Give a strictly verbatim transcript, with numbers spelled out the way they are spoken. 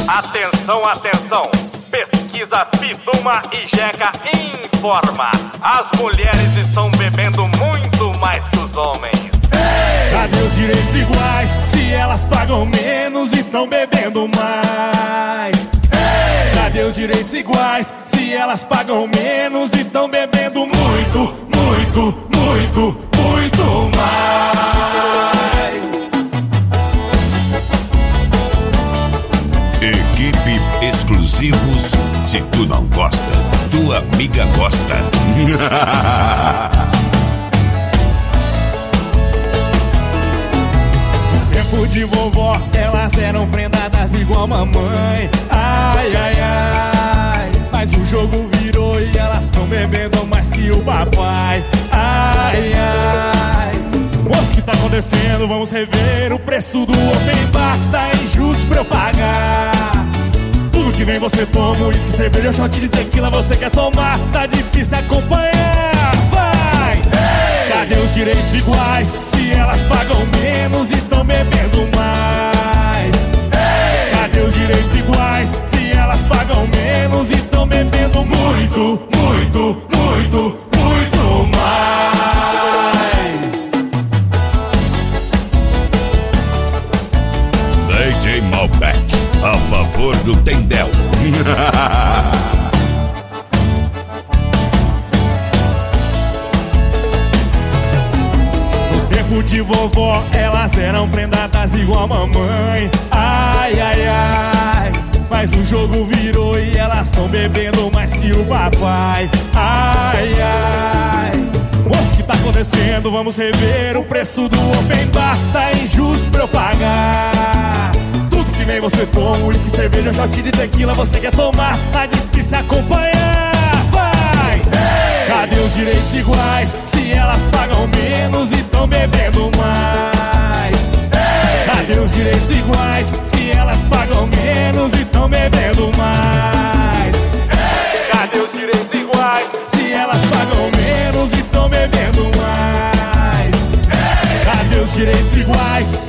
Atenção, atenção. Pesquisa Fiduma e Jeca informa. As mulheres estão bebendo muito mais que os homens. Ei! Cadê os direitos iguais? Se elas pagam menos e estão bebendo mais. Ei! Cadê os direitos iguais? Se elas pagam menos e estão bebendo muito, muito, muito, muito mais. Equipe Exclusivos. Se tu não gosta, tua amiga gosta. Tempo de vovó, elas eram prendadas igual mamãe. Ai, ai, ai. Mas o jogo virou e elas estão bebendo mais que o papai. Ai, ai. Moço, o que tá acontecendo? Vamos rever o preço do open bar. Tá injusto pra eu pagar. Tudo que vem você toma, uísque, cerveja, shot de tequila você quer tomar. Tá difícil acompanhar. Vai! Ei! Cadê os direitos iguais? Se elas pagam menos e tão bebendo mais. Ei! Cadê os direitos iguais? Se elas pagam menos e tão bebendo muito, muito, muito, muito mais. D J Malbec, a favor do Tendel. Tempo de vovó, elas eram prendadas igual a mamãe. Ai, ai, ai. Mas o jogo virou e elas estão bebendo mais que o papai. Ai, ai. Moço, o que tá acontecendo? Vamos rever o preço do open bar. Tá injusto pra eu pagar. Tudo que vem você toma, uísque, cerveja, shot de tequila você quer tomar. Tá difícil acompanhar. Vai! Ei! Cadê os direitos iguais? Se elas pagam menos e tão bebendo mais. Ei! Cadê os direitos iguais? Se elas pagam menos e tão bebendo mais. Ei! Cadê os direitos iguais? Se elas pagam menos e tão bebendo mais. Ei! Cadê os direitos iguais?